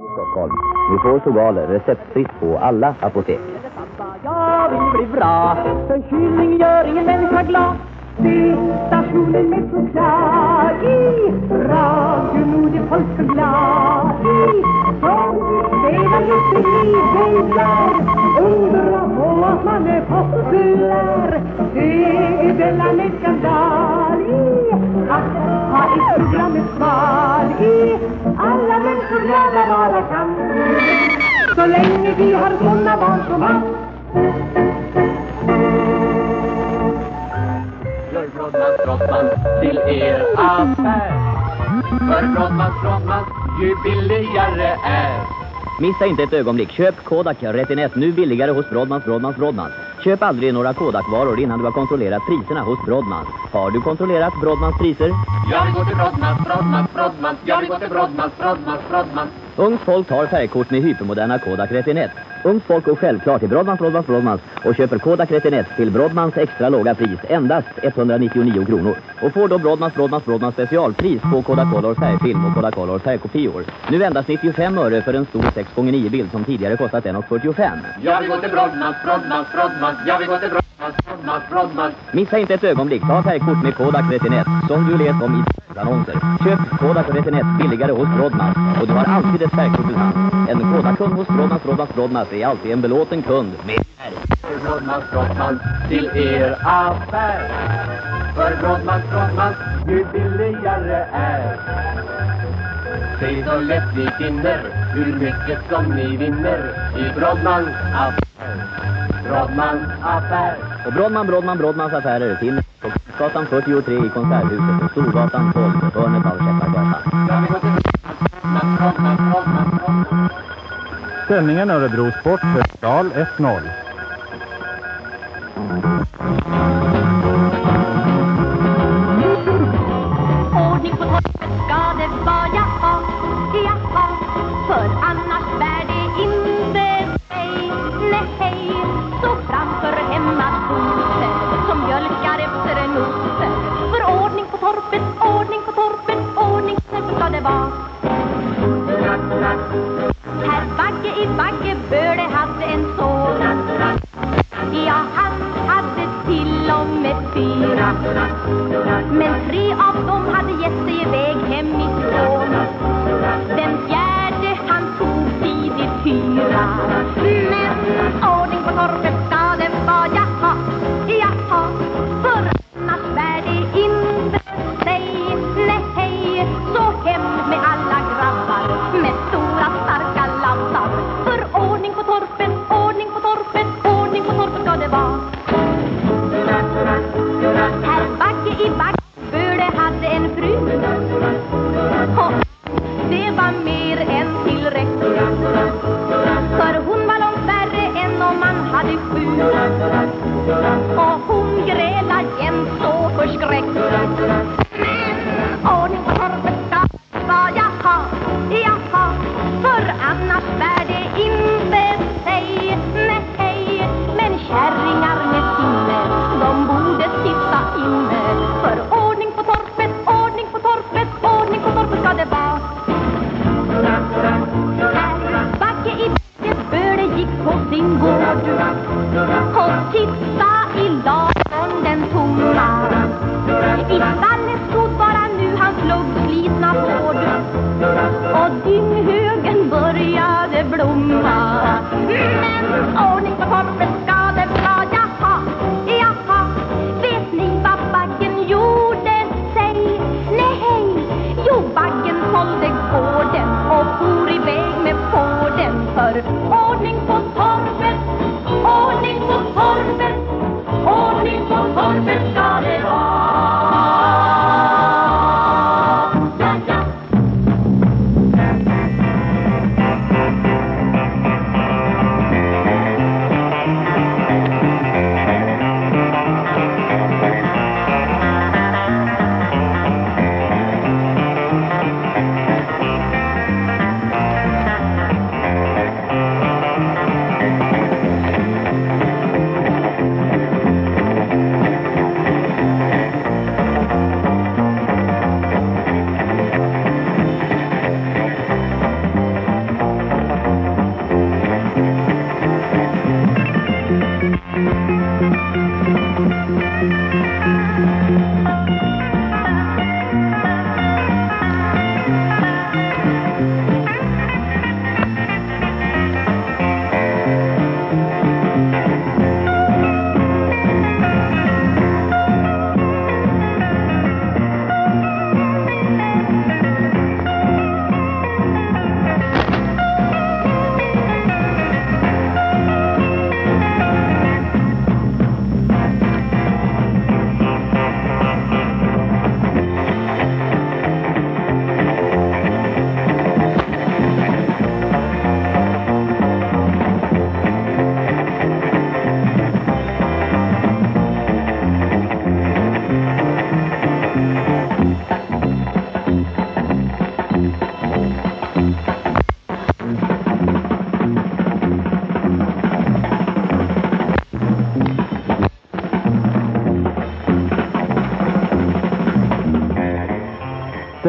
Stockholm. Nu får Sogaler receptfritt på alla apotek. Jag vill bli bra, förkylning gör ingen människa glad. Se stationen med choklad i radio, modig folk så glad i som spelar lite livet. Undra på att man är populär. Det är denna med skandal i att ha ett program med sval i alla människor glada vara kan. Så länge vi har såna barn som man. Brodmans till er affär. För Brodmans ju billigare är. Missa inte ett ögonblick. Köp Kodak Retinett nu billigare hos Brodmans. Köp aldrig några Kodak-varor innan du har kontrollerat priserna hos Brodmans. Har du kontrollerat Brodmans priser? Jag vill gå till Brodmans. Jag vill gå till Brodmans. Ungt folk tar färgkort med hypermoderna Kodak Retinett. Ungt folk går självklart till Brodmans och köper Kodak Retinett till Brodmans extra låga pris, endast 199 kronor. Och får då Brodmans specialpris på Kodak Color färgfilm och Kodak Color färgkopior. Nu endast 95 öre för en stor 6x9 bild som tidigare kostat 1,45. Jag vill gå till Brodmans. Jag vill gå till Brodmans. Missa inte ett ögonblick, ta färgkort med Kodak Retinett som du läst om i annonser. Köp Kodak Retinett billigare hos Brodmans och du har alltid ett färgkort till hand. En Kodak-kund hos Brodmans är alltid en belåten kund med färg. Brodmans till er affär. För Brodmans ju billigare är. Se så lätt ni finner hur mycket som ni vinner i Brodmans affär. Brodmans affär. Och Brodmans affärer finns på gatan 43 i Konserthuset och Storgatan 12, hörnet av Käppargatan. Ställningen Örebro Sport, Höstal 1-0. Ordning på torpet ska det vara, jaha, för annars bär det inte sig, nej. Så framför hemmaboser som mjölkar efter en oser. För ordning på torpet ska det vara. Herr Bagge i Baggeböle hade en son. Ja, han hade till och med 4. Men 3 av dem hade gett sig iväg hemifrån. Den 4:e han tog tidigt 4. Men ordning på torpet ska det vara, jaha. För annars bär det inte sig, nej. Så hem med alla grabbar med stora starka lansar. För ordning på torpet ska det vara. Herr Bagge i Baggeböle hade en fru. Och det var mer än tillräckligt. För hon var långt värre än om man hade 7. Och hon grälade jämt så förskräckligt. Men ordning på torpet ska vara, jaha. För annars bär det inte sig, nej. Men kärringar med sinne, de borde sitta inne. För ordning på torpet ska det vara. Herr Bagge i Baggeböle gick på sin gård och titta i ladon den tomma. I stallet stod bara nu hans luggslitna fård. Och dynghögen började blomma. Men ordning på torpet ska det vara, jaha. Vet ni vad Baggen gjorde sig? Nej, jo, Baggen sålde gården och for iväg med fården. För ordning på torpet ska det vara.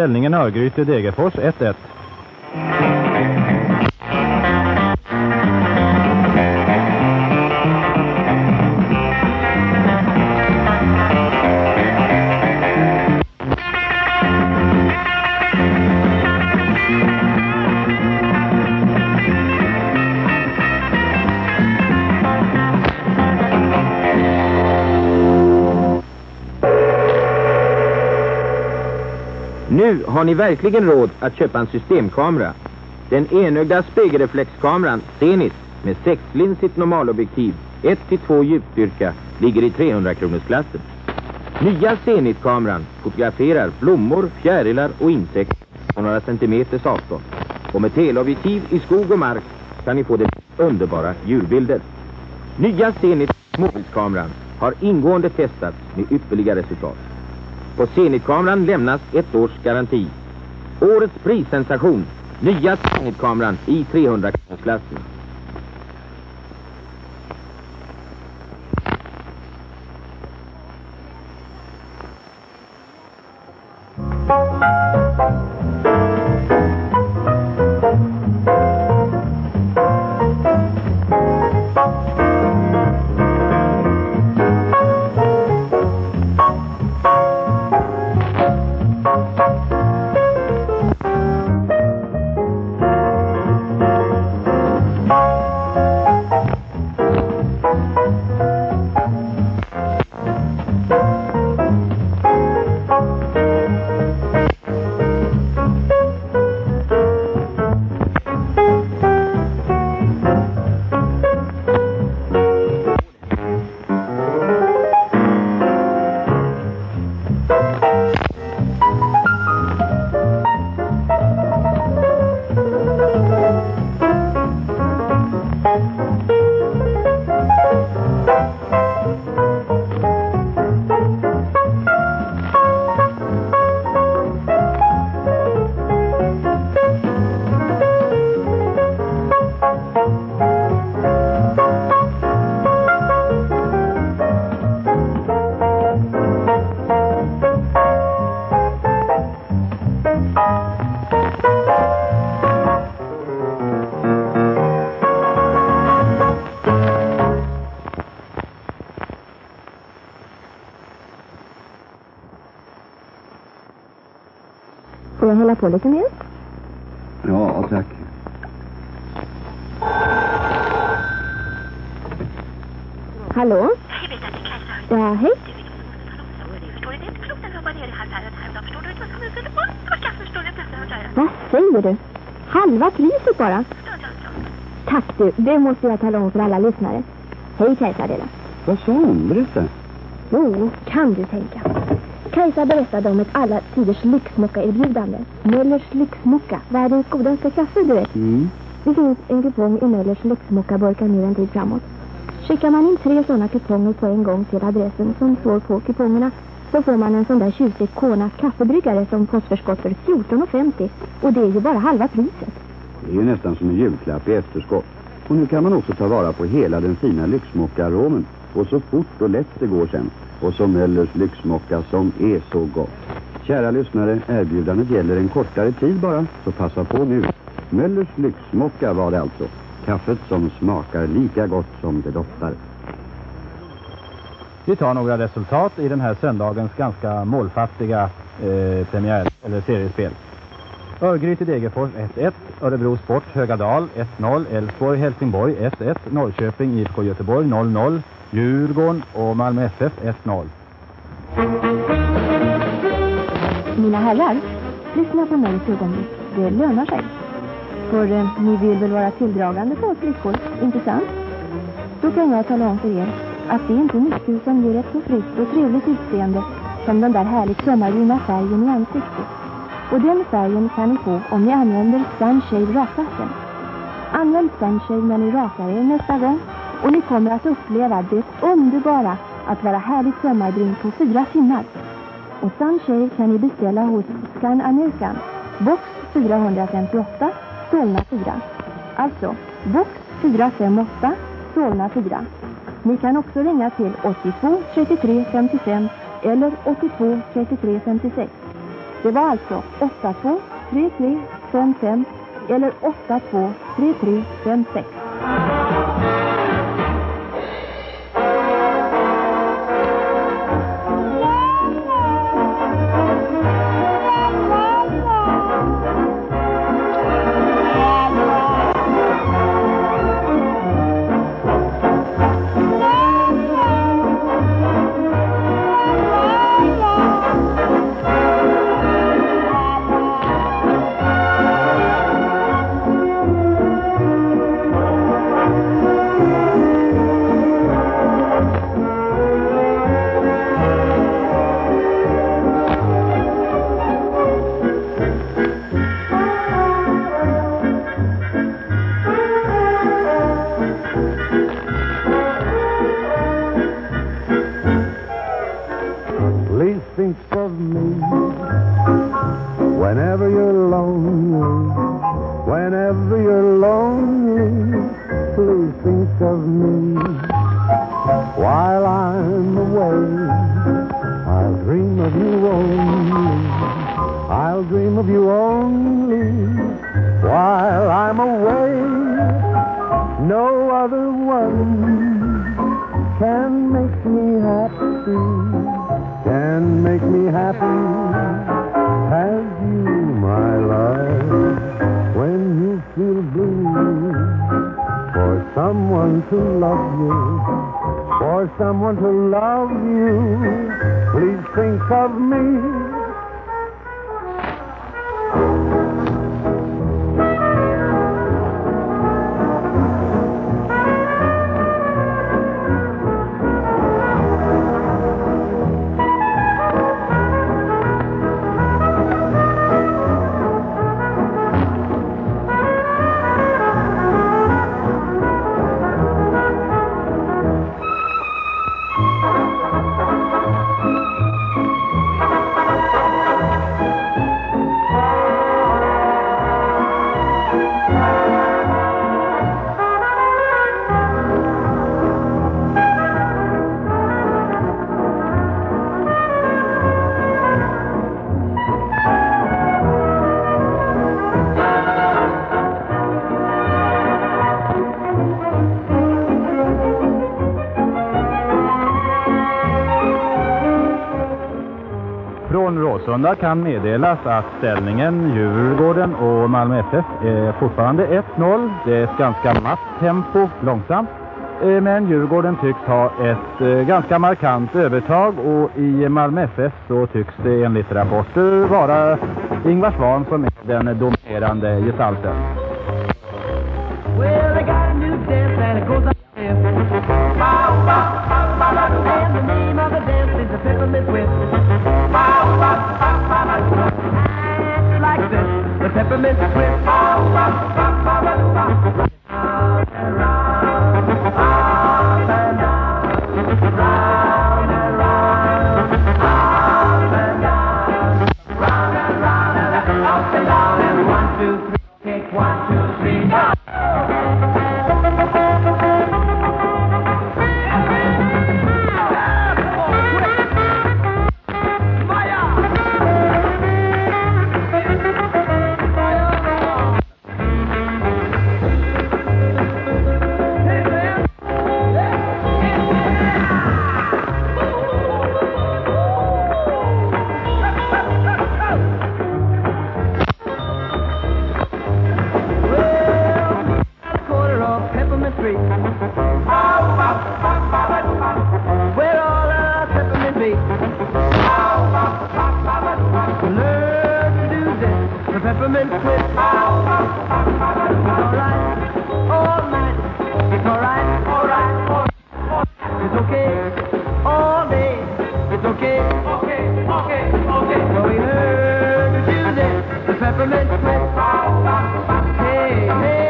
Ställningen Örgryte Degerfors 1-1. Nu har ni verkligen råd att köpa en systemkamera. Den enögda spegelreflexkameran Zenit med 6-linsigt normalobjektiv 1-2 djupstyrka ligger i 300-kronorsklassen. Nya Zenit-kameran fotograferar blommor, fjärilar och insekter på några centimeters avstånd. Och med teleobjektiv i skog och mark kan ni få det underbara djurbilder. Nya Zenit mobilkameran har ingående testats med ypperliga resultat. På Zenit-kameran lämnas 1 års garanti. Årets prissensation, nya Zenit-kameran i 300-kronorsklassen. Får jag hålla på lite mer? Ja, tack. Hallå? Ja, hej. Vad säger du? Halva priset bara? Tack du, det måste jag tala om för alla lyssnare. Hej Kajsa-Dela. Vad sa hon? Berätta. Jo, kan du tänka. Kajsa berättade om ett alla tiders lyxmocka-erbjudande. Möllers lyxmocka, världens godaste kaffe, du vet. Det finns en kupong i Möllers lyxmocka-burkar mer en tid framåt. Skickar man in 3 sådana kuponger på en gång till adressen som står på kupongerna, så får man en sån där tjusig Kona kaffebryggare som postförskott för 14,50. Och det är ju bara halva priset. Det är ju nästan som en julklapp i efterskott. Och nu kan man också ta vara på hela den fina lyxmocka-aromen. Och så fort och lätt det går sen. Och så Möllers lyxmocka som är så gott. Kära lyssnare, erbjudandet gäller en kortare tid bara, så passa på nu. Möllers lyxmocka var det alltså. Kaffet som smakar lika gott som det doftar. Vi tar några resultat i den här söndagens ganska målfattiga premiär eller seriespel. Örgryte Degerfors 1-1, Örebro Sport Högadal 1-0, Älvsborg Helsingborg 1-1, Norrköping IFK Göteborg 0-0, Djurgården och Malmö FF 1-0. Mina herrar, lyssna på mig ett ögonblick. Det lönar sig. För ni vill väl vara tilldragande på oss flickor, inte sant? Då kan jag tala om för er att det är inte mycket som ger ett så friskt och trevligt utseende som den där härligt sommarbruna färgen i ansiktet. Och den färgen kan ni få om ni använder Sunshave rakvatten. Använd Sunshave när ni rakar er nästa gång och ni kommer att uppleva det underbara att vara härligt sommarbrun på 4 timmar. Och Sunshave kan ni beställa hos Scan American, box 458, Solna 4. Alltså, box 458, Solna 4. Ni kan också ringa till 82 33 55 eller 82 33 56. Det var alltså 823355 eller 823356. Think of me whenever you're lonely, whenever you're lonely. Please think of me while I'm away. I'll dream of you only, I'll dream of you only while I'm away. No other one can make me happy, can make me happy as you, my love. When you feel blue, for someone to love you, for someone to love you, please think of me. Från Råsunda kan meddelas att ställningen Djurgården och Malmö FF är fortfarande 1-0. Det är ett ganska matt tempo, långsamt. Men Djurgården tycks ha ett ganska markant övertag, och i Malmö FF så tycks det enligt rapporter vara Ingvar Svan som är den dominerande gestalten. Well, I got a new dance and it goes like this. Bow, bow, bow, bow, bow, and the name of the dance is the Peppermint Whip. Bow, bow, bow, bow, bow, and like this, the Peppermint Whip. Bow, bow, bow, bow, bow, bow, round and round, up and down, round and round, up and down, round and round, and up and down, and 1, 2, 3, take 1, 2, 3, go. Where all the peppermint be? Learn to do this, the peppermint twist. It's alright, all night. It's alright, alright, alright. It's okay, all day. It's okay, okay, okay, okay. So we learn to do this, the peppermint twist. Hey, hey.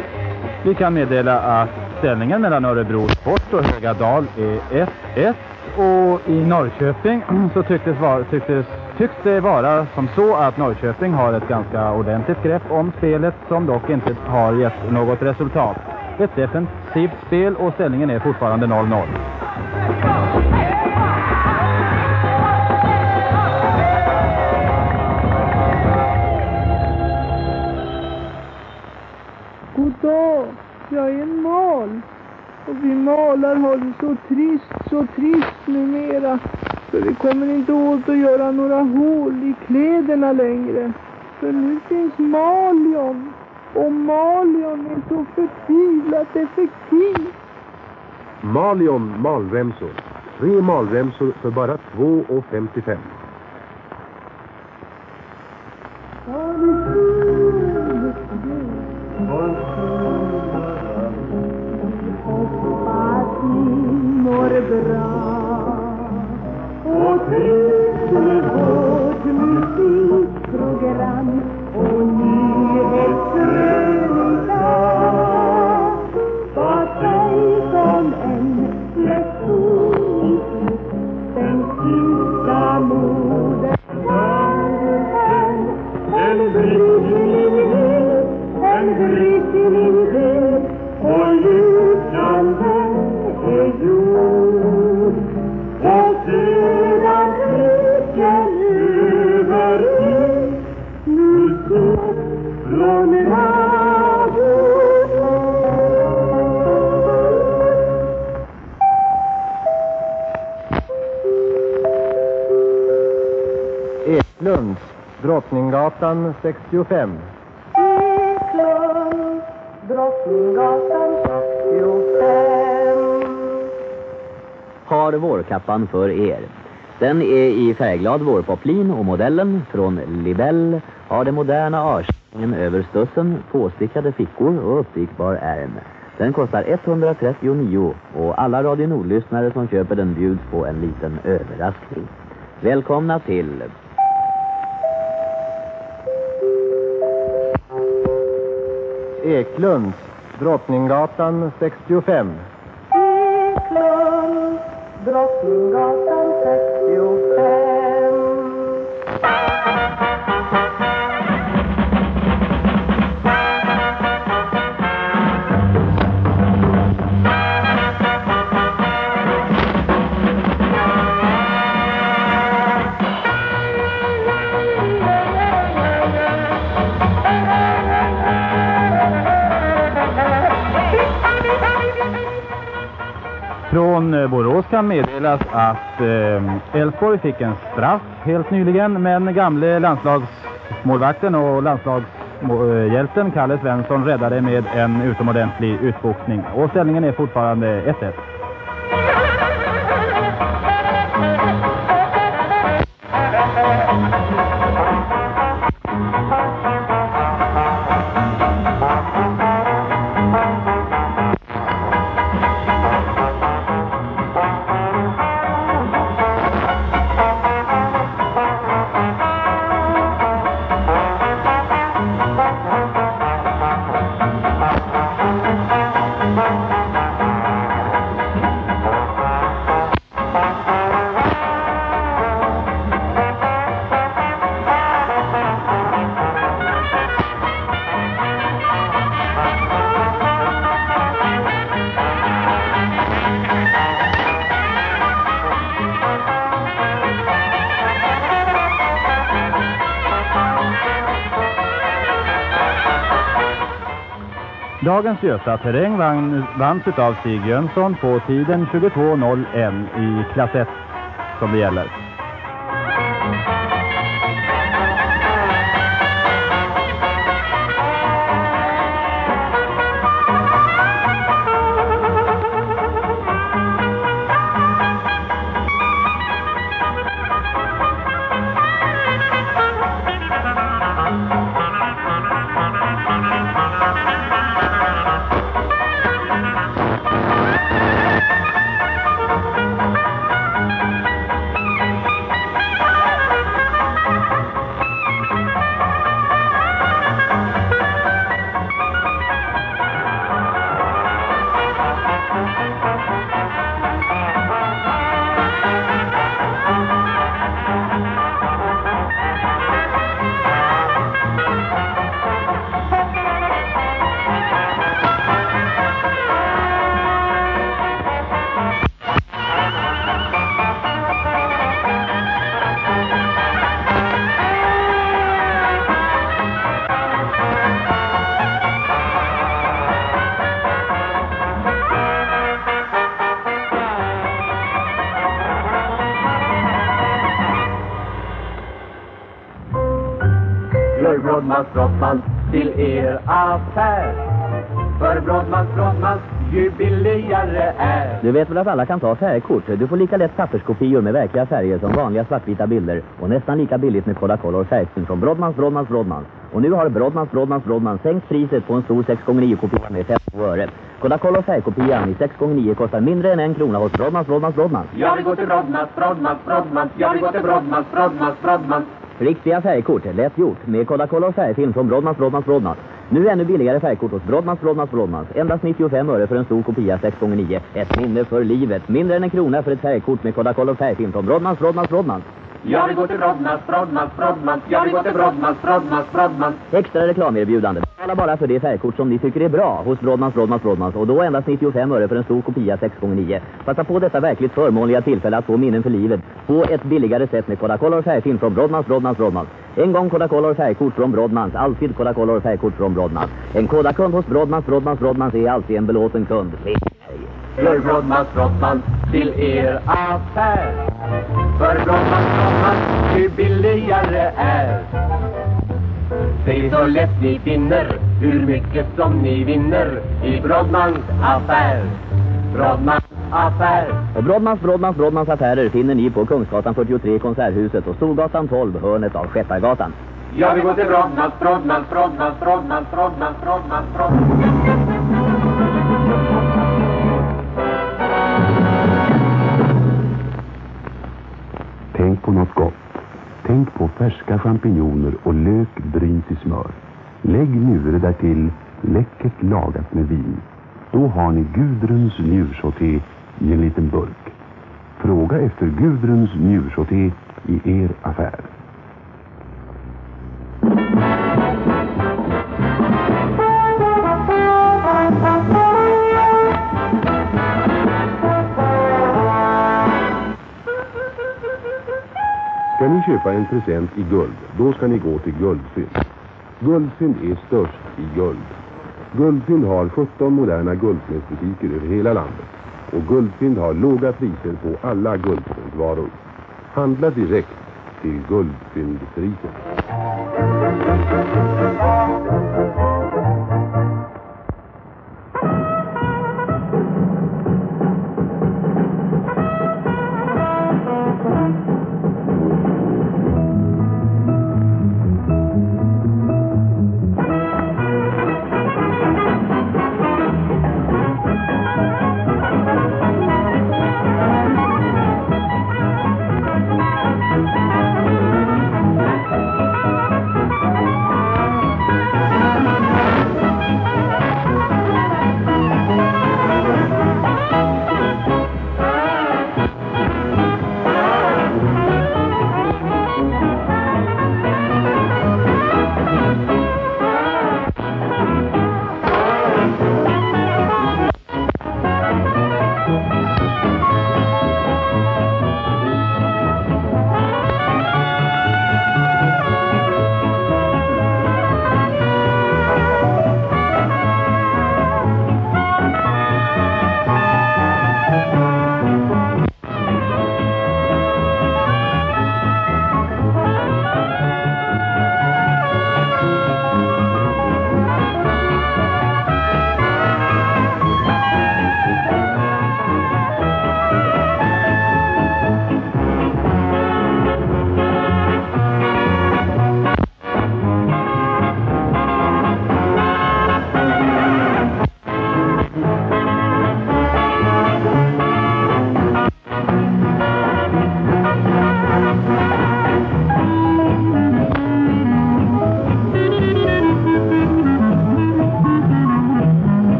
Vi kan meddela att ställningen mellan Örebro Sport och Högadal är 1-1. Och i Norrköping så tycks det vara som så att Norrköping har ett ganska ordentligt grepp om spelet som dock inte har gett något resultat. Ett defensivt spel och ställningen är fortfarande 0-0. God dag, jag är en mal. Och vi malar har det så trist numera. För vi kommer inte åt att göra några hål i kläderna längre. För nu finns Malion. Och Malion är så förtvivlat effektiv. Malion malremsor. 3 malremsor för bara 2,55. Mår bra och trivs med vårt musikprogram och nyhetskrönika. Var sig som en lektion den finska moden. En ryckighet och ljusanden är jord. Och sedan rycker över musik från radio. Eklunds, Drottninggatan 65. Eklund, Drottninggatan 65. Har vårkappan för er. Den är i färgglad vårpoplin och modellen från Libell har den moderna avskärningen över stussen, påstickade fickor och uppvikbar ärm. Den kostar 139 och alla Radio Nord-lyssnare som köper den bjuds på en liten överraskning. Välkomna till Eklunds, Drottninggatan 65. Eklund, Drottninggatan 65. Från Borås kan meddelas att Elfsborg fick en straff helt nyligen, men gamle landslagsmålvakten och landslagshjälten Kalle Svensson räddade med en utomordentlig utboxning. Och ställningen är fortfarande 1-1. Dagens Göta-terräng vanns av Stig Jönsson på tiden 22.01 i klass 1 som det gäller. Brodmans till er affär. För Brodmans ju billigare är. Du vet väl att alla kan ta färgkort? Du får lika lätt papperskopior med verkliga färger som vanliga svartvita bilder. Och nästan lika billigt med Kodacolor färgsten från Brodmans. Och nu har Brodmans sänkt priset på en stor 6x9-kopia med 50 öre. Kodacolor färgkopian i 6x9 kostar mindre än 1 krona hos Brodmans. Jag vill gå till Brodmans. Jag vill gå till Brodmans. Riktiga färgkort, lätt gjort, med Kodacolor färgfilm från Brodmans. Nu ännu billigare färgkort hos Brodmans. Endast 95 öre för en stor kopia 6x9. Ett minne för livet. Mindre än 1 krona för ett färgkort med Kodacolor färgfilm från Brodmans. Jag vill gå till Brodmans. Jag vill gå till Brodmans. Extra reklamerbjudande. Betala bara för det färgkort som ni tycker är bra hos Brodmans. Och då endast 95 öre för en stor kopia 6x9. Passa på detta verkligt förmånliga tillfälle att få minnen för livet på ett billigare sätt med Kodacolor färgfilm från Brodmans. En gång Kodacolor färgkort från Brodmans, alltid Kodacolor färgkort från Brodmans. En Kodakund hos Brodmans är alltid en belåten kund. För Brodmans till er affär. För Brodmans ju billigare är. Säg så lätt ni finner hur mycket som ni vinner i Brodmans affär. Brodmans affär. Och Brodmans affärer finner ni på Kungsgatan 43 Konserthuset och Storgatan 12 hörnet av Skeppargatan. Jag vill gå till Brodmans. Tänk på något gott. Tänk på färska champinjoner och lök brynt i smör. Lägg njure därtill läckert lagat med vin. Då har ni Gudruns njursoté i en liten burk. Fråga efter Gudruns njursoté i er affär. Ska ni köpa en present i guld, då ska ni gå till Guldfynd. Guldfynd är störst i guld. Guldfynd har 17 moderna guldsmedsbutiker över hela landet. Och Guldfynd har låga priser på alla guldsmedsvaror. Handla direkt till Guldfyndpriser.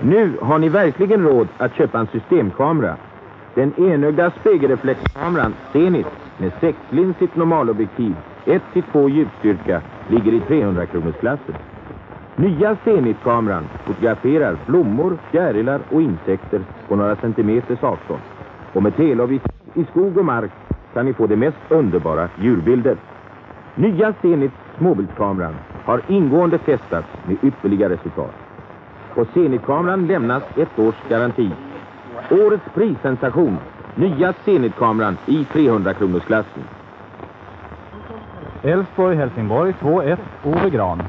Nu har ni verkligen råd att köpa en systemkamera. Den enögda spegelreflexkameran Zenit med 6-linsigt normalobjektiv, 1-2 ljusstyrka, ligger i 300-kronorsklassen. Nya Zenit-kameran fotograferar blommor, fjärilar och insekter på några centimeters avstånd. Och med teleobjektiv i skog och mark kan ni få de mest underbara djurbilder. Nya Zenit småbildskameran har ingående testats med ypperliga resultat. På Zenit-kameran lämnas 1 års garanti. Årets prissensation, nya Zenit-kameran i 300-kronorsklassen. Älvsborg-Helsingborg 2-1, Ove Gran.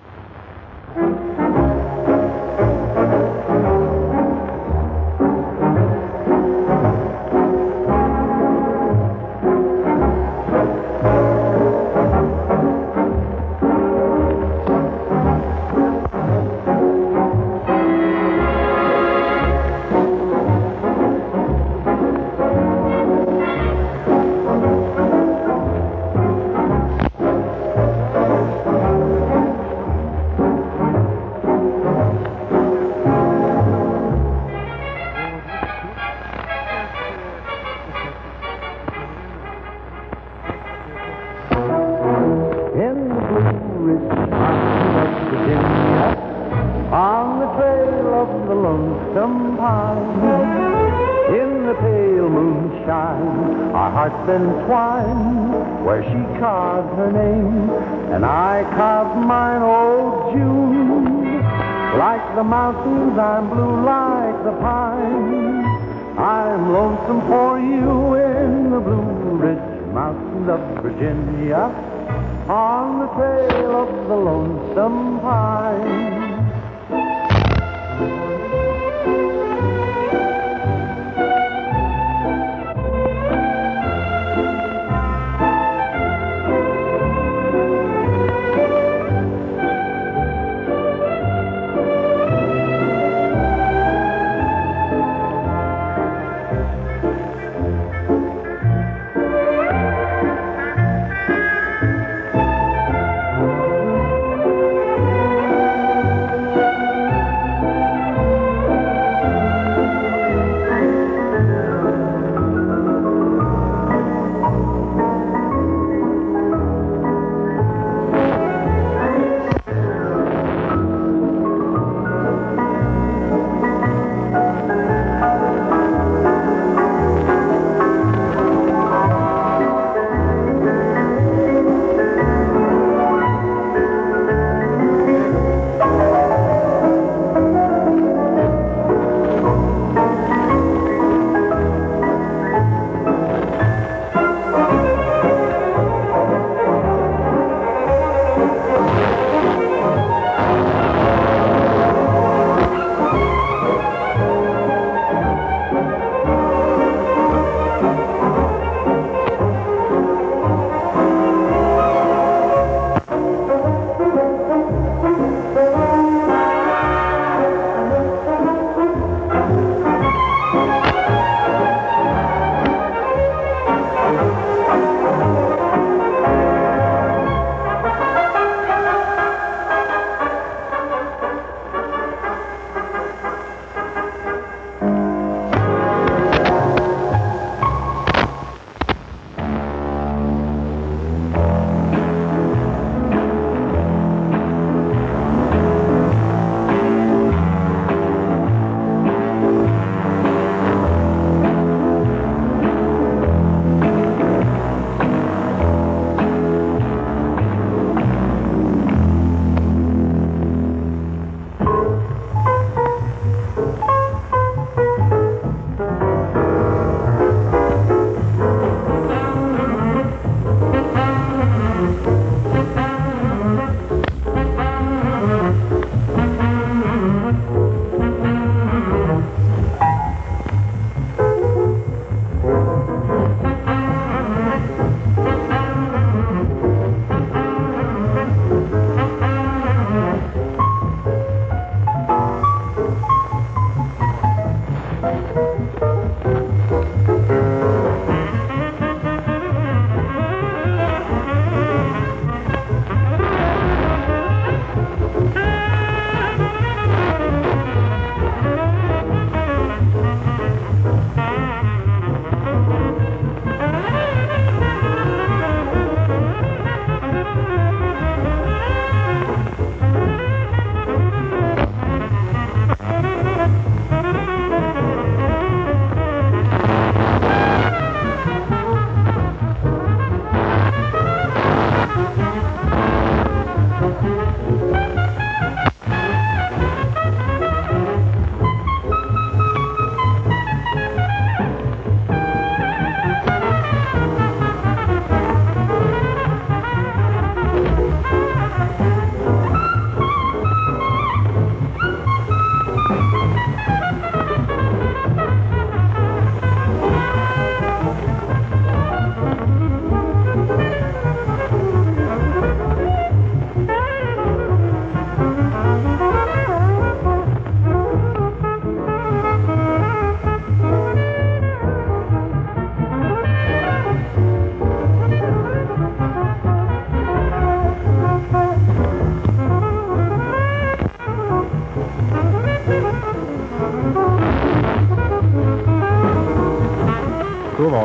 On the trail of the lonesome pine, in the pale moonshine, our hearts entwine, where she carved her name, and I carved mine, old June. Like the mountains, I'm blue like the pine. I'm lonesome for you in the Blue Ridge Mountains of Virginia, on the trail of the lonesome pine.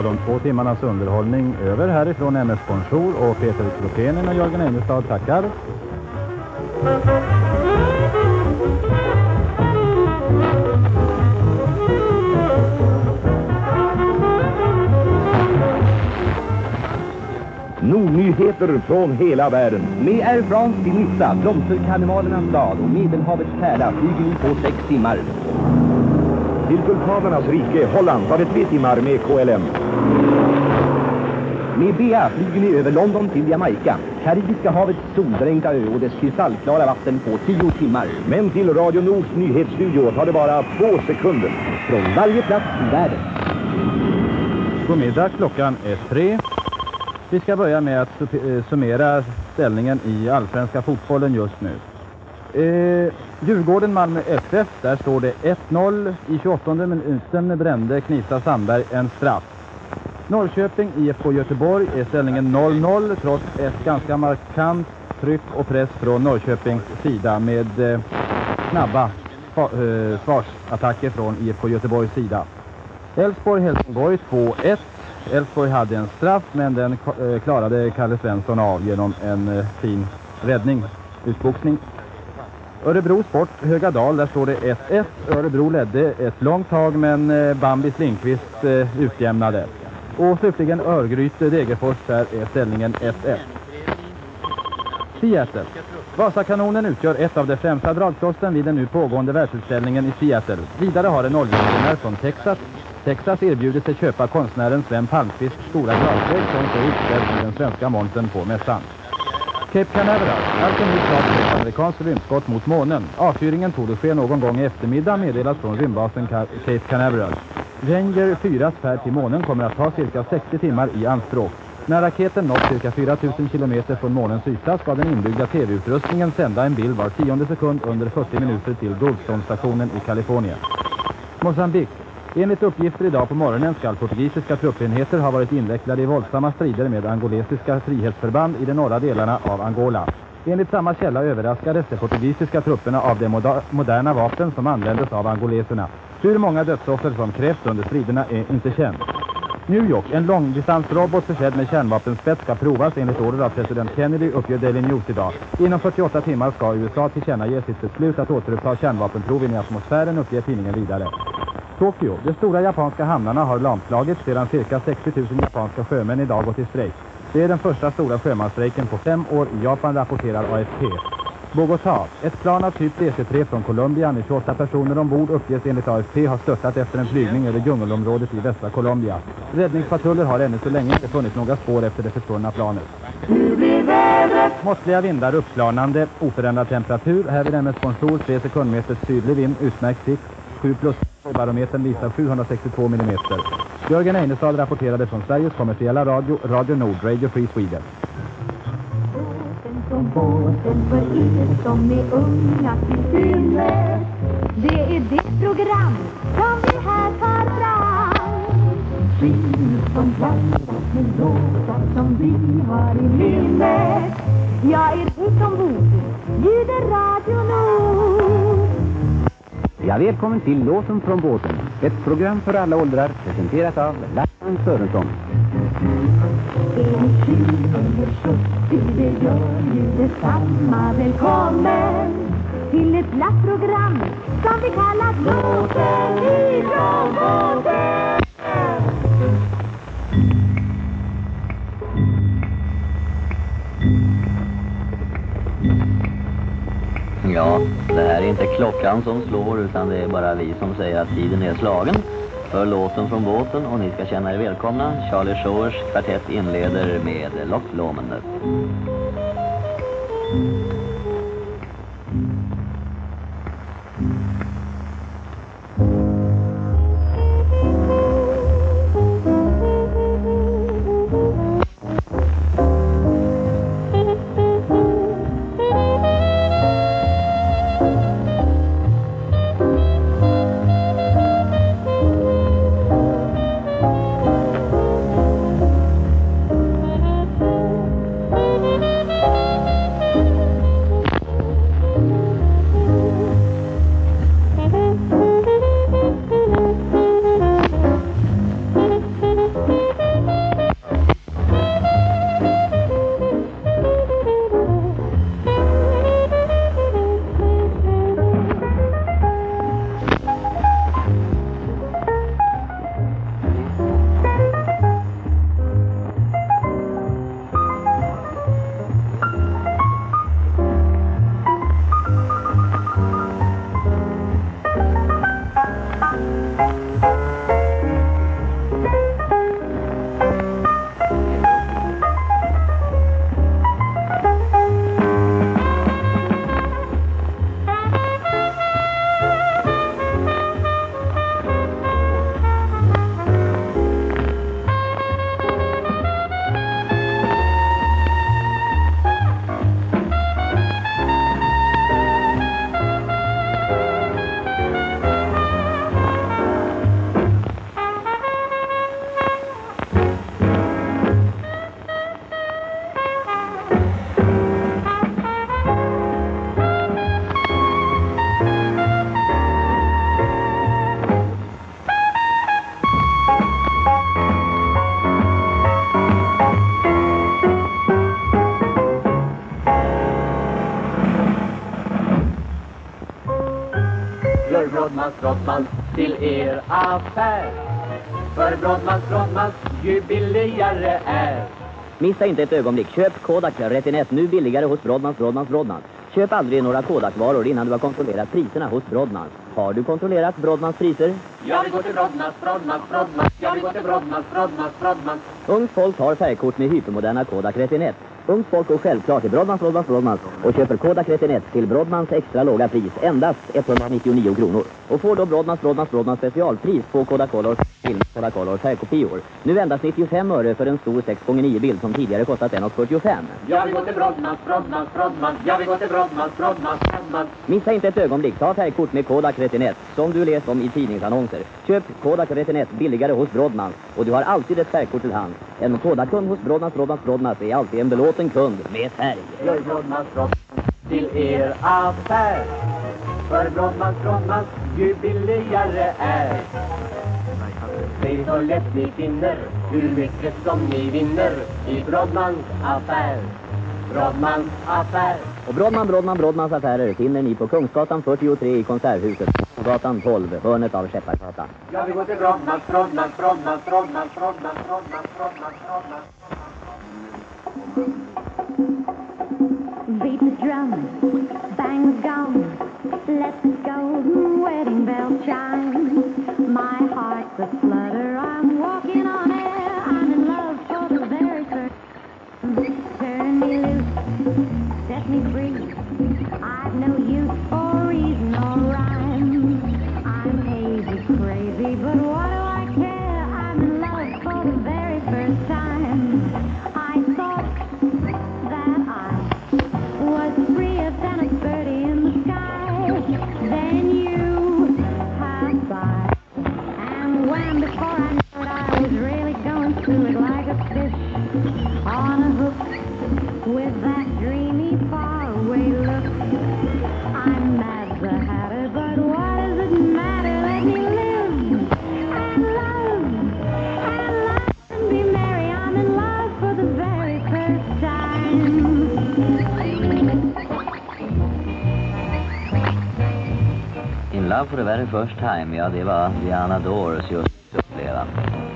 var de 2 timmarnas underhållning över härifrån MS Kontor och Peter Kropenen och Jörgen Einestad tackar. Nordnyheter från hela världen. Med Air France till Nissa, blomsterkarnevalernas stad och Medelhavets pärla flyger ni på 6 timmar. Till vulkanernas rike, Holland, tar det 3 timmar med KLM. Med BA flyger ni över London till Jamaica, Karibiska havets soldränkta ö och dess kristallklara vatten på 10 timmar. Men till Radio Nords nyhetsstudio tar det bara 2 sekunder. Från varje plats i världen. God middag, klockan är 3. Vi ska börja med att summera ställningen i allsvenska fotbollen just nu. Djurgården Malmö FF, där står det 1-0. I 28 minuten brände Knivsta Sandberg en straff. Norrköping IFK Göteborg är ställningen 0-0 trots ett ganska markant tryck och press från Norrköpings sida med snabba svarsattacker från IFK Göteborgs sida. Elfsborg-Helsingborg 2-1. Elfsborg hade en straff, men den klarade Kalle Svensson av genom en fin räddning, utboxning. Örebro Sport Högadal, där står det 1-1. Örebro ledde ett långt tag, men Bambis Lindqvist utjämnade. Och slutligen Örgryte Degerfors, där är ställningen 1-1. Seattle. Vasakanonen utgör ett av de främsta dragklossen vid den nu pågående världsutställningen i Seattle. Vidare har en oljeresenär från Texas erbjuder sig köpa konstnären Sven Palmqvists stora glasvägg som står utställd i den svenska montern på mässan. Cape Canaveral, alltså nu klart för ett amerikanskt rymdskott mot månen. Avfyringen torde ske någon gång i eftermiddag, meddelas från rymdbasen Cape Canaveral. Ranger 4:s färd till månen kommer att ta cirka 60 timmar i anspråk. När raketen nått cirka 4000 kilometer från månens yta ska den inbyggda tv-utrustningen sända en bild var 10:e sekund under 40 minuter till Goldstone-stationen i Kalifornien. Mozambique. Enligt uppgifter idag på morgonen ska portugisiska truppenheter ha varit invecklade i våldsamma strider med angolesiska frihetsförband i de norra delarna av Angola. Enligt samma källa överraskades de portugisiska trupperna av de moderna vapen som användes av angoleserna. Hur många dödsoffer som krävs under striderna är inte känt. New York, en långdistansrobot försedd med kärnvapenspets ska provas enligt order av president Kennedy, uppger Daily News idag. Inom 48 timmar ska USA tillkännage sitt beslut att återuppta kärnvapenproven i atmosfären, uppger tidningen vidare. Tokyo, de stora japanska hamnarna har lamslagits sedan cirka 60 000 japanska sjömän idag gått i strejk. Det är den första stora sjömansstrejken på 5 år i Japan, rapporterar AFP. Bogotá, ett plan av typ DC-3 från Colombia med 28 personer ombord uppges enligt AFP ha störtat efter en flygning över djungelområdet i västra Colombia. Räddningspatruller har ännu så länge inte funnit några spår efter det försvunna planet. Måttliga vindar uppklarnande, oförändrad temperatur. Här vid MS Kontor 3 sekundmeters sydlig vind, utmärkt sikt, 7+. Barometern visar 762 mm. Jörgen Einestad rapporterade från Sveriges kommersiella radio, Radio Nord, Radio Free Sweden. Som båten för er som är unga till sinne. Det är ditt program som vi här tar fram. Skinn som blandas med låtar som vi har i minnet. Jag är ditt ombord, ljuder Radio Nord. Ja, välkommen till Låten från båten. Ett program för alla åldrar presenterat av Lasse Sörensson. En 2070, det gör ju detsamma. Välkommen till ett glatt program som vi kallar Låten ifrån båten. Ja, det här är inte klockan som slår utan det är bara vi som säger att tiden är slagen för Låten från båten, och ni ska känna er välkomna. Charlie Shores kvartett inleder med Loch Lomond. Brodmans till er affär. För Brodmans ju billigare är. Missa inte ett ögonblick. Köp Kodak Retinett nu billigare hos Brodmans. Köp aldrig några Kodak-varor innan du har kontrollerat priserna hos Brodmans. Har du kontrollerat Brodmans priser? Jag vill gå till Brodmans. Jag vill gå till Brodmans. Ungt folk har färgkort med hypermoderna Kodak Retinett. Ungt folk går självklart till Brodmans och köper Kodak Retinett till Brodmans extra låga pris, endast 199 kronor. Och får då Brodmans specialpris på Kodacolor film, Kodacolor färgkopior. Nu endast 95 öre för en stor 6x9 bild som tidigare kostat 1,45. Jag vill gå till Brodmans. Jag vill gå till Brodmans. Missa inte ett ögonblick. Ta färgkort med Kodak Retinett som du läst om i tidningsannonser. Köp Kodak Retinett billigare hos Brodmans och du har alltid ett färgkort till hand. En Kodak-kund hos Brodmans är alltid en belåten kund med färg. Gör Brodmans till er affär. För Brodmans ju billigare är. Se så lätt ni finner hur mycket som ni vinner i Brodmans affär. Brodmans affär. Och Brodmans affärer finner ni på Kungsgatan 43 i Konserthuset, gatan 12, hörnet av Skeppargatan. Jag vill gå till Brodmans. Beat the drum, bang the gong, let the golden wedding bell chime. My heart's a flutter, I'm walking on air, I'm in love for the very first time. Turn me loose, set me free, I've no use for reason or rhyme. I'm hazy, crazy, but what do I care? I'm in love for the very first time. I thought that I was freer than a birdie in the sky. Then you passed by, and when before I knew it, I was really going through it like a fish on a hook with that dreamy faraway look. I'm mad the Hatter, but what does it matter? Let me live and love and be merry. I'm in love for the very first time. In Love for the Very First Time, ja det var Diana Dors just uppleva.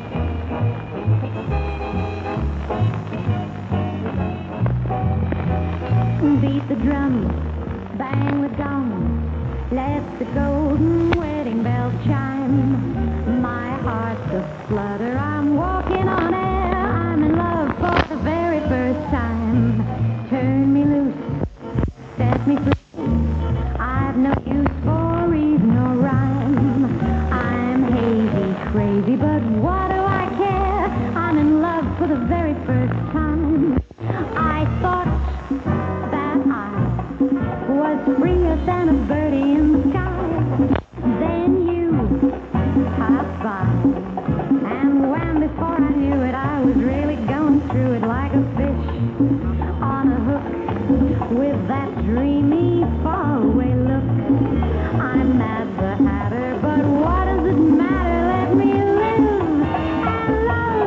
Beat the drum, bang the gong, let the golden wedding bell chime. My heart's a flutter, I'm walking on air, I'm in love for the very first time. Turn me loose, set me free, I've no use for reason or rhyme. I'm hazy, crazy, but what do I care? I'm in love for the very first time. I thought that I was freer than a birdie in the sky. Then you passed by, and when before I knew it, I was really going through it like a fish on a hook with that dreamy faraway look. I'm mad the Hatter, but what does it matter? Let me live and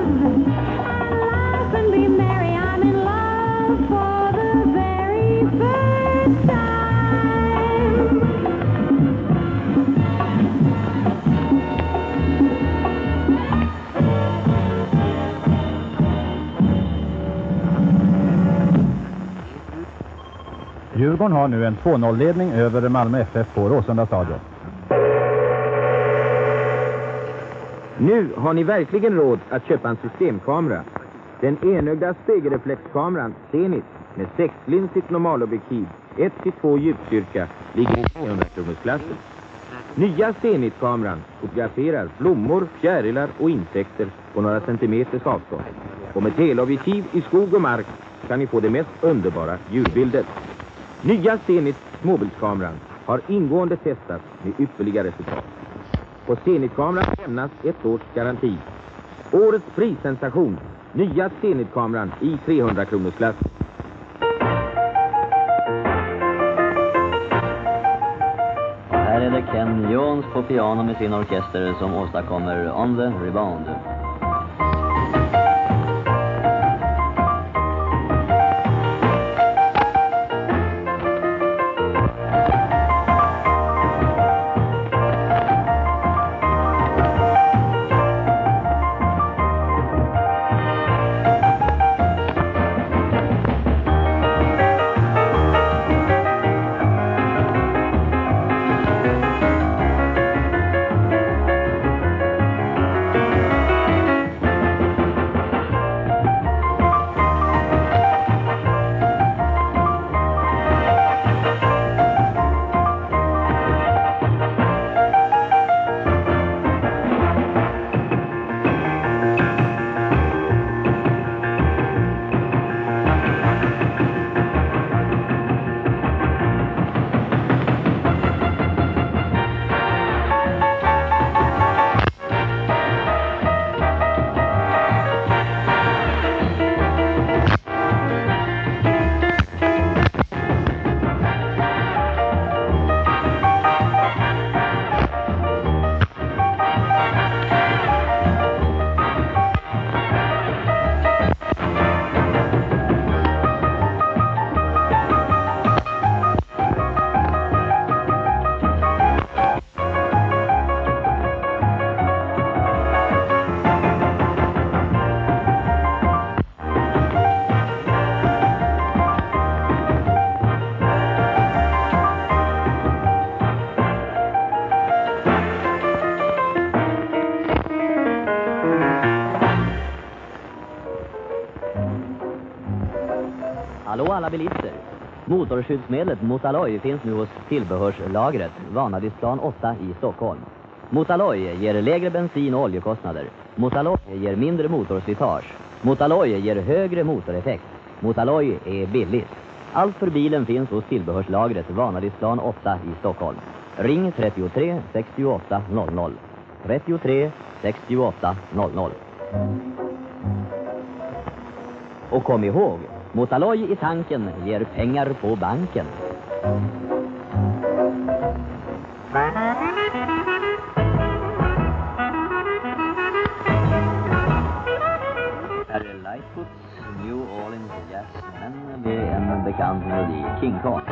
love and be merry. I'm in love for the very first time. Djurgården har nu en 2-0-ledning över Malmö FF på Råsunda stadion. Nu har ni verkligen råd att köpa en systemkamera. Den enögda spegelreflexkameran Zenit med 6-linsigt normalobjektiv, 1-2 djupstyrka, ligger i 300-kronorsklassen. Nya Zenit-kameran fotograferar blommor, fjärilar och insekter på några centimeters avstånd. Och med teleobjektiv i skog och mark kan ni få det mest underbara djurbilder. Nya Zenit småbildskameran har ingående testats med ypperliga resultat. På Zenit-kameran lämnas 1 års garanti. Årets prissensation, nya Zenit-kameran i 300-kronorsklassen. Här är det Ken Jones på piano med sin orkester som åstadkommer On the Rebound. alla bilister. Motorskyddsmedlet Motalloy finns nu hos tillbehörslagret Vanadisplan 8 i Stockholm. Motalloy ger lägre bensin- och oljekostnader. Motalloy ger mindre motorslitage. Motalloy ger högre motoreffekt. Motalloy är billigt. Allt för bilen finns hos tillbehörslagret Vanadisplan 8 i Stockholm. Ring 33 68 00. 33 68 00. Och kom ihåg, Motalloy i tanken ger pengar på banken. Här är Lightfoots New Orleans Jazz, men det är en bekant melodi, King Kong.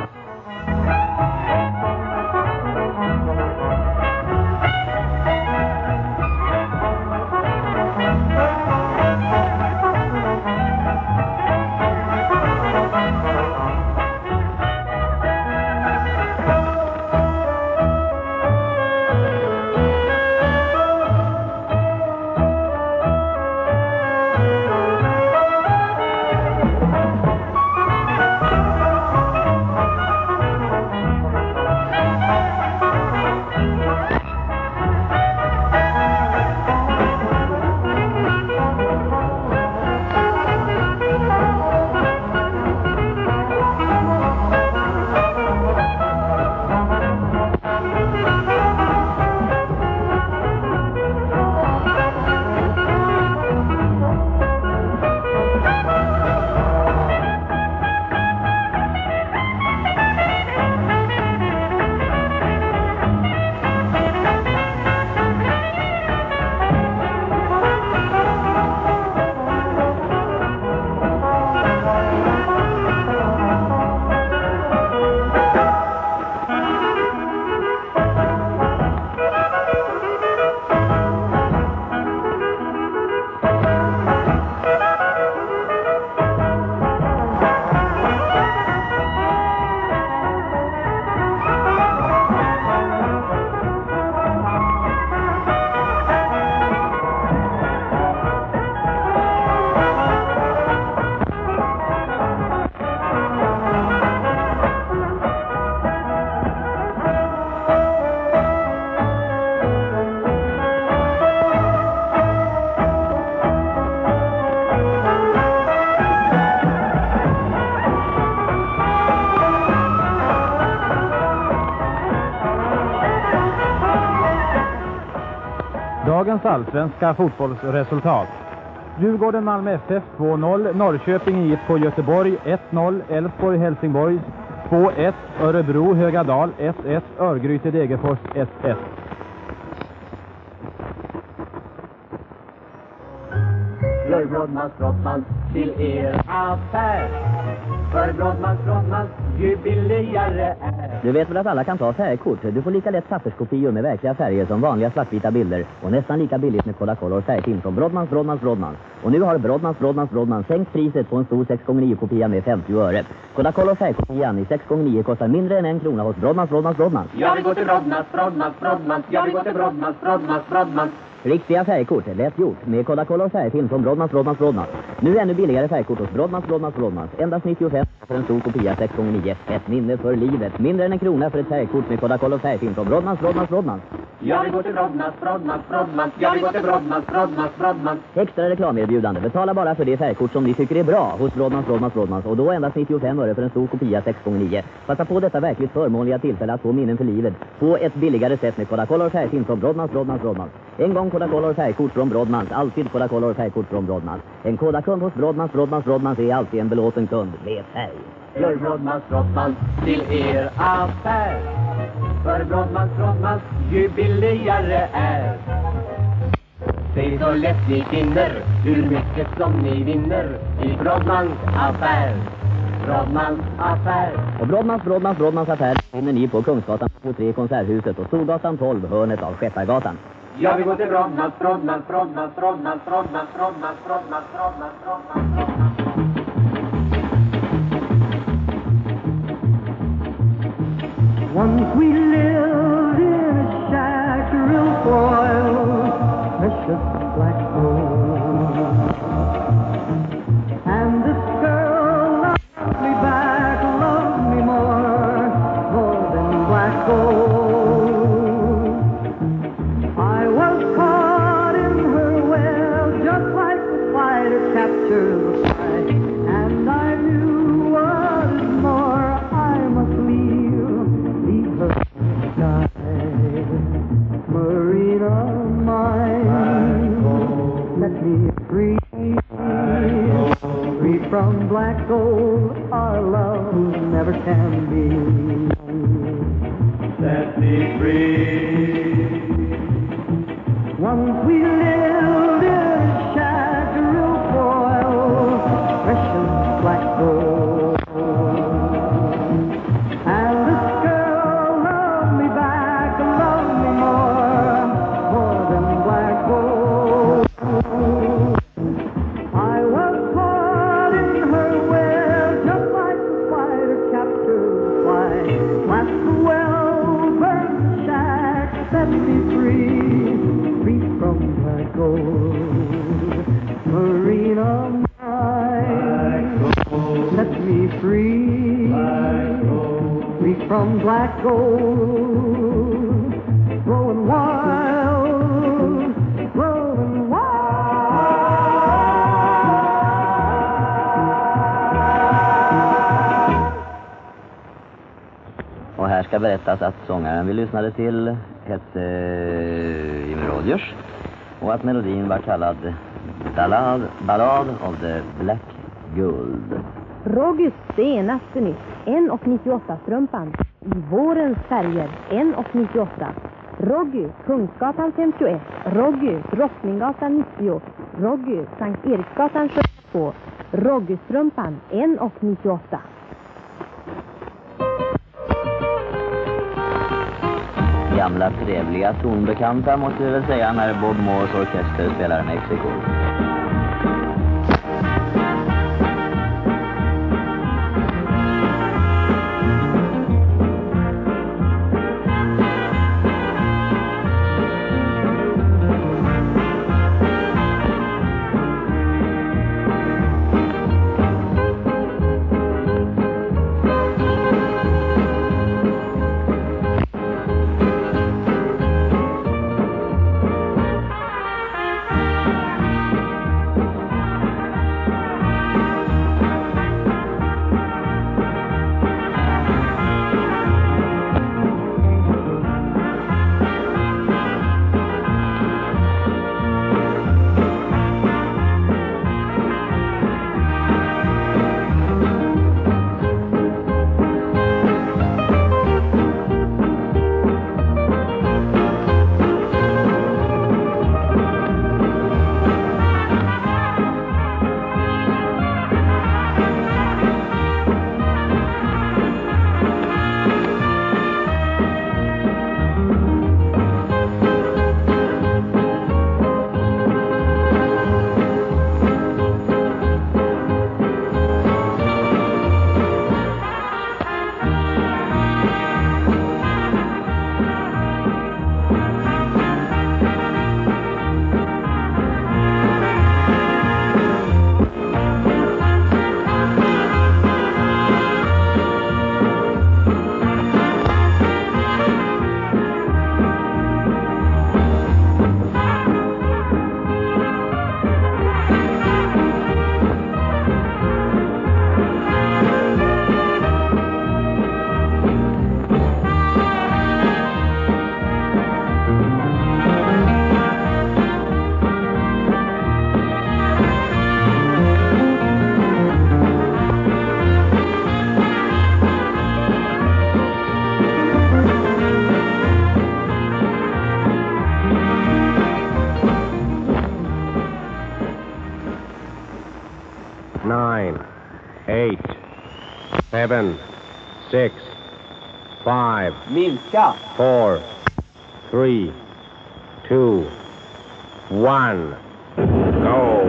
Dagens allsvenska fotbollsresultat. Djurgården Malmö FF 2-0, Norrköping IFK Göteborg 1-0, Elfsborg Helsingborg 2-1, Örebro Högadal 1-1, Örgryte Degerfors 1-1. Gör Brodmans till er affär. För Brodmans ju billigare är. Du vet väl att alla kan ta färgkort? Du får lika lätt papperskopior med verkliga färger som vanliga svartvita bilder. Och nästan lika billigt med Kodacolor färgfilm från Brodmans. Och nu har Brodmans sänkt priset på en stor 6x9-kopia med 50 öre. Kodacolor färgkopian i 6x9 kostar mindre än 1 krona hos Brodmans. Jag vill gå till Brodmans. Jag vill gå till Brodmans. Riktiga färgkort, lätt gjort, med Kodacolor färgfilm från Brodmans. Nu ännu billigare färgkort hos Brodmans. Endast 95 för en stor kopia 6x9. Ett minne för livet. Mindre än 1 krona för ett färgkort med Kodacolor färgfilm från Brodmans. Jag vill gå till Brodmans. Jag vill gå till Brodmans. Extra reklamerbjudande. Betala bara för det färgkort som ni tycker är bra hos Brodmans. Och då endast 95 öre för en stor kopia 6x9. Passa på detta verkligt förmånliga tillfälle att få minnen för livet på ett billigare sätt med Kodacolor färgfilm från Brodmans. En gång Kodacolor färgkort från Brodmans, alltid Kodacolor färgkort från Brodmans. En Kodakund hos Brodmans är alltid en belåten kund med färg. Gör Brodmans till er affär. För Brodmans ju billigare är. Se så lätt ni finner hur mycket som ni vinner i Brodmans affär. Brodmans affär. Och Brodmans affär finner ni på Kungsgatan 23 Konserthuset och Storgatan 12 hörnet av Skeppargatan. Jag vill gå till Brodmans. Once we lived in a shack real spoiled, precious black gold. And this girl loved me back. never can be. Set me free. Once we lived in a shack, real foil, precious black gold. And this girl loved me back, loved me more than black gold. I was caught in her web, just like the spider captured the fly. Blast the well, burn the shack, set me free, free from black gold. Marina mine, set me free, free from black gold. Growing wild, growing Och här ska berättas att sångaren vi lyssnade till hette Jimmy Rogers och att melodin var kallad Ballad of the Black Gold. Roggys senaste nytt, 1,98-strumpan. I vårens färger, 1,98. Roggy, Kungsgatan 51. Roggy, Drottninggatan 90. Roggy, Sankt Eriksgatan 72. Roggy-strumpan, 1,98. Gamla trevliga tonbekanta måste vi väl säga när Bob Moores orkester spelar Mexiko. Nine, 8, 7, 6, 5. Minska! 4, 3, 2, 1. Go!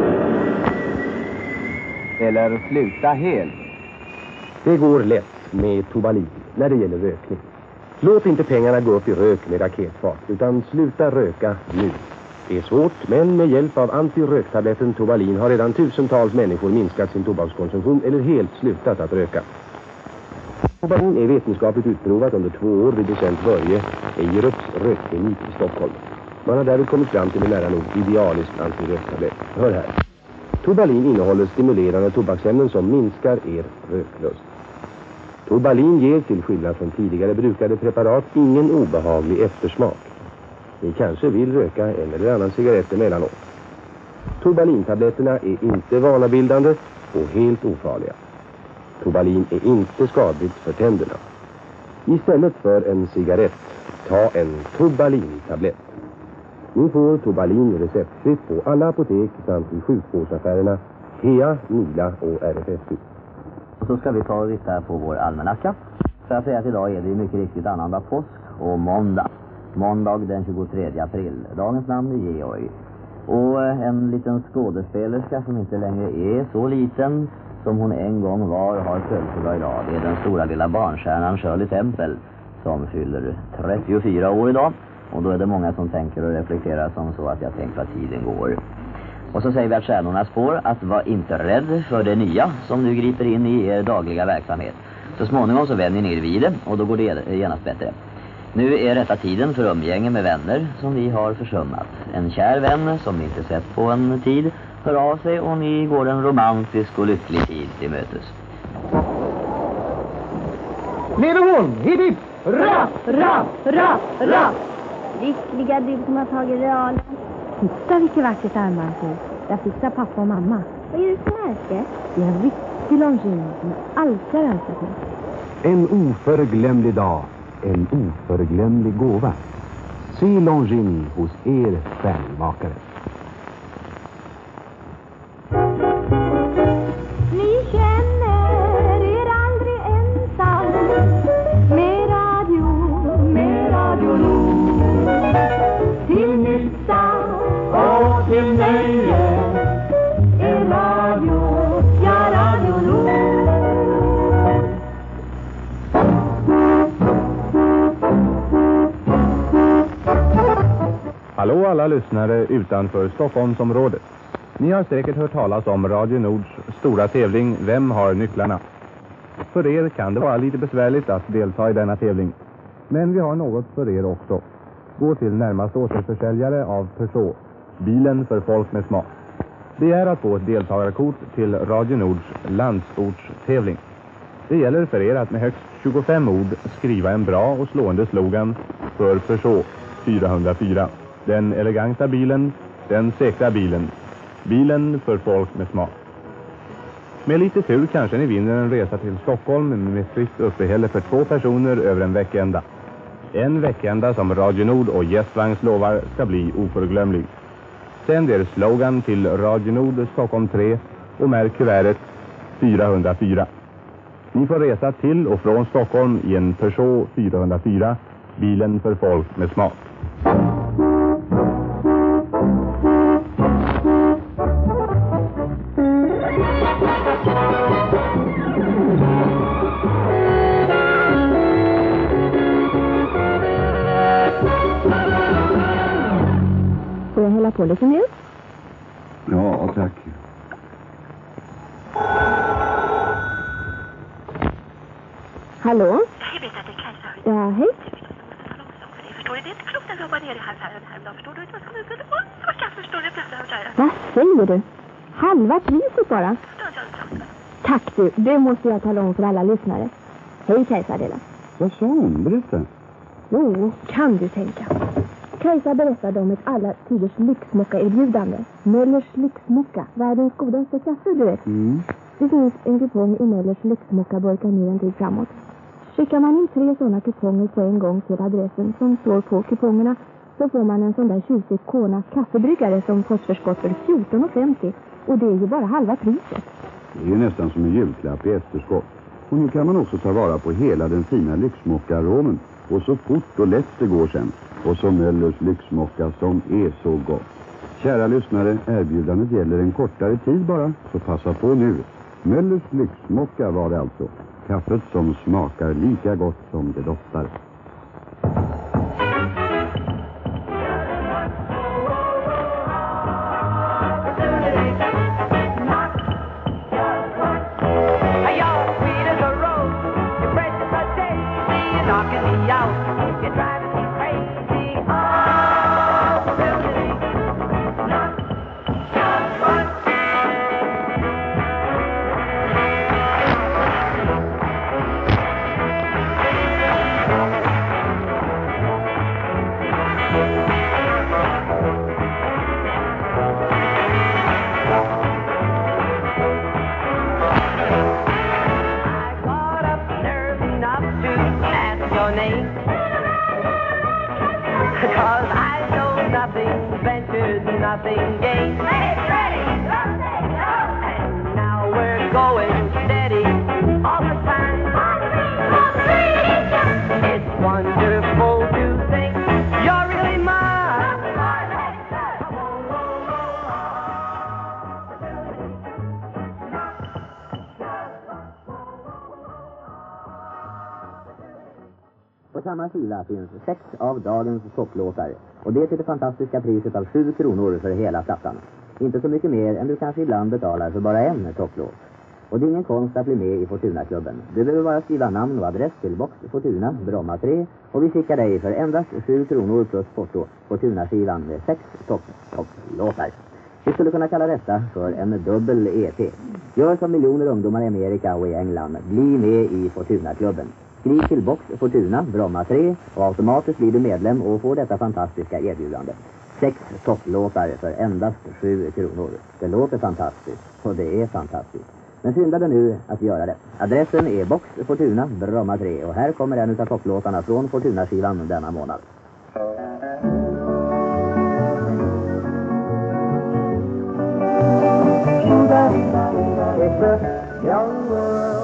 Eller sluta helt. Det går lätt med Tubalin när det gäller rökning. Låt inte pengarna gå upp i rök med raketfart, utan sluta röka nu. Det är svårt, men med hjälp av antiröktabletten Tubalin har redan tusentals människor minskat sin tobakskonsumtion eller helt slutat att röka. Tubalin är vetenskapligt utprovat under 2 år vid docent Börje Ejerups rökklinik i Stockholm. Man har därvid kommit fram till en nära nog idealisk antiröktablett. Hör här. Tubalin innehåller stimulerande tobaksämnen som minskar er röklust. Tubalin ger till skillnad från tidigare brukade preparat ingen obehaglig eftersmak. Ni kanske vill röka en eller annan cigarett emellanåt. Tubalintabletterna är inte vanabildande och helt ofarliga. Tobalin är inte skadligt för tänderna. Istället för en cigarett, ta en Tobalin-tablett. Ni får Tobalin receptfritt på alla apotek samt i sjukvårdsaffärerna Hea, Nila och RFSU. Och så ska vi ta och titta på vår almanacka. För att säga att idag är det mycket riktigt annandag påsk och måndag. Måndag den 23 april. Dagens namn är Georg. Och en liten skådespelerska som inte längre är så liten som hon en gång var har födelsedag idag. Det är den stora lilla barnstjärnan Shirley Temple som fyller 34 år idag. Och då är det många som tänker och reflekterar som så att jag tänker att tiden går. Och så säger vi att stjärnorna spår att var inte rädd för det nya som nu griper in i er dagliga verksamhet. Så småningom så vänjer ni er vid det och då går det genast bättre. Nu är rätta tiden för umgänge med vänner som ni har försummat. En kär vän som ni inte sett på en tid hör av sig och ni går en romantisk och lycklig tid till mötes. Leve hon! Hipp hipp! Ra, ra, ra, ra! Lyckliga du som har tagit realen. Titta vilket vackert armband. Jag fixar pappa och mamma. Vad är det för märke? Det är en riktig longin som jag alltid har önskat mig. En oförglömlig dag, en oförglömlig gåva. Se Longin hos er stjärnmakare. Ni känner er aldrig ensam med Radio Nord. Till nytta och till nöje är Radio Nord. Hallå alla lyssnare utanför Stockholmsområdet. Ni har säkert hört talas om Radio Nords stora tävling Vem har nycklarna? För er kan det vara lite besvärligt att delta i denna tävling. Men vi har något för er också. Gå till närmaste återförsäljare av Peugeot, bilen för folk med smak. Begär att få ett deltagarkort till Radio Nords landsortstävling. Det gäller för er att med högst 25 ord skriva en bra och slående slogan för Peugeot 404. Den eleganta bilen, den säkra bilen. Bilen för folk med smak. Med lite tur kanske ni vinner en resa till Stockholm med fritt uppehälle för 2 personer över en veckaända. En veckaända som Radio Nord och gästvagns lovar ska bli oförglömlig. Sänd er slogan till Radio Nord Stockholm 3 och märk kuvertet 404. Ni får resa till och från Stockholm i en Peugeot 404, bilen för folk med smak. Får jag hälla på lite mer? Ja, tack. Hallå? Jag vet att det är Kajsa. Ja, hej. Förstår du? Det är inte klokt att jag var nere i affären häromdagen. Förstår du inte vad som hände? Det var kaffet, förstår du? Vad säger du? Halva priset bara? Tack du, det måste jag tala om för alla lyssnare. Hej Kajsa Dela. Vad sa hon? Berätta. Jo, kan du tänka. Kajsa berättade om ett alla tiders lyxmocka-erbjudande. Möllers lyxmocka, världens godaste kaffe, du vet. Det finns en kupong i Möllers lyxmocka-burkar nu en tid framåt. Skickar man in 3 sådana kuponger på en gång till adressen som står på kupongerna så får man en sån där tjusig Kona kaffebryggare som postförskott för 14,50. Och det är ju bara halva priset. Det är ju nästan som en julklapp i efterskott. Och nu kan man också ta vara på hela den fina lyxmocka-aromen. Och så fort och lätt det går sen. Och så Möllers lyxmocka som är så gott. Kära lyssnare, erbjudandet gäller en kortare tid bara. Så passa på nu. Möllers lyxmocka var det alltså. Kaffet som smakar lika gott som det doftar. 'cause I know nothing ventured, nothing gained. And now we're going steady all the time. It's wonderful to think you're really mine. På samma sida finns 6 av dagens topplåtar och det till det fantastiska priset av 7 kronor för hela plattan. Inte så mycket mer än du kanske ibland betalar för bara en topplåt. Och det är ingen konst att bli med i Fortuna-klubben. Du behöver bara skriva namn och adress till Box Fortuna, Bromma 3 och vi skickar dig för endast 7 kronor plus porto Fortuna-skivan med 6 topplåtar. Vi skulle kunna kalla detta för en dubbel EP. Gör som miljoner ungdomar i Amerika och i England. Bli med i Fortuna-klubben. Skriv till Box Fortuna, Bromma 3 och automatiskt blir du medlem och får detta fantastiska erbjudande. 6 topplåtar för endast 7 kronor. Det låter fantastiskt och det är fantastiskt. Men skynda dig nu att göra det. Adressen är Box Fortuna, Bromma 3 och här kommer en av topplåtarna från Fortuna-skivan denna månad. It's a young world.